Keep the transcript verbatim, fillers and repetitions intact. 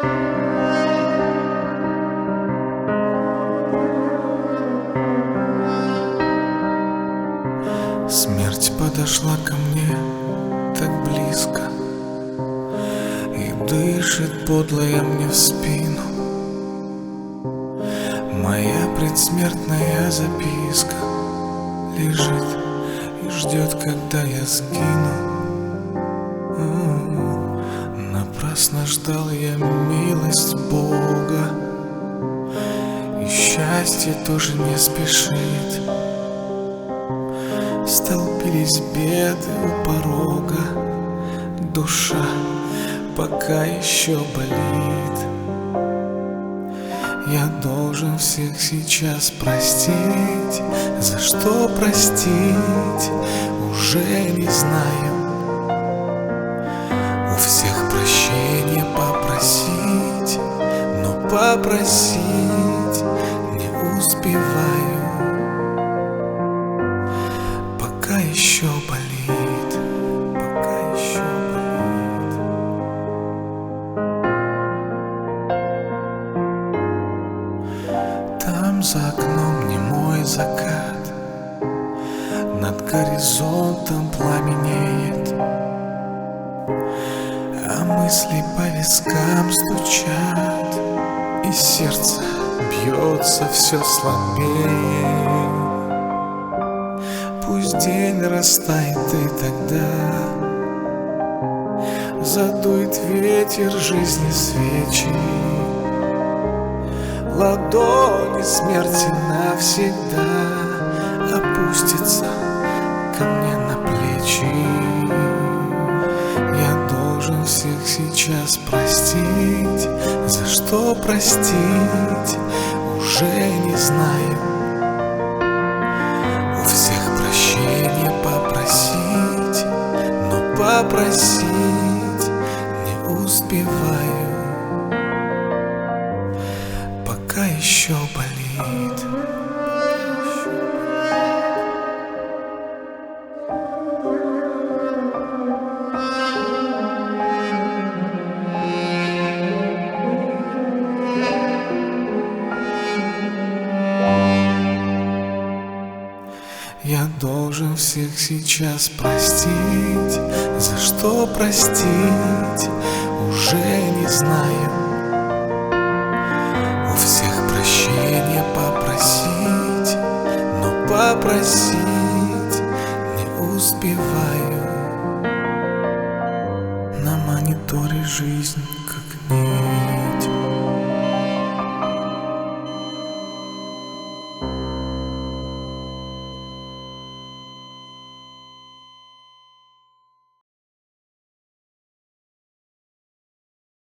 Смерть подошла ко мне так близко и дышит подлая мне в спину. Моя предсмертная записка лежит и ждет, когда я сгину. М-м-м. Напрасно ждал я милость Бога, и счастье тоже не спешит. Столпились беды у порога, душа пока еще болит. Я должен всех сейчас простить. За что простить, уже не знаю. У всех прощения попросить, но попросить не успеваю. Пока еще болит, пока еще болит. Там за окном немой закат, над горизонтом пламенеет, а мысли по вискам стучат, и сердце бьется все слабее. Пусть день растает, и тогда задует ветер жизни свечи. Ладони смерти навсегда опустится ко мне на плечи. Я должен всех сейчас простить. За что простить, уже не знаю. У всех прощения попросить, но попросить не успеваю. Пока еще болит. Я должен всех сейчас простить. За что простить, уже не знаю. У всех прощения попросить, но попросить не успеваю. На мониторе жизнь как не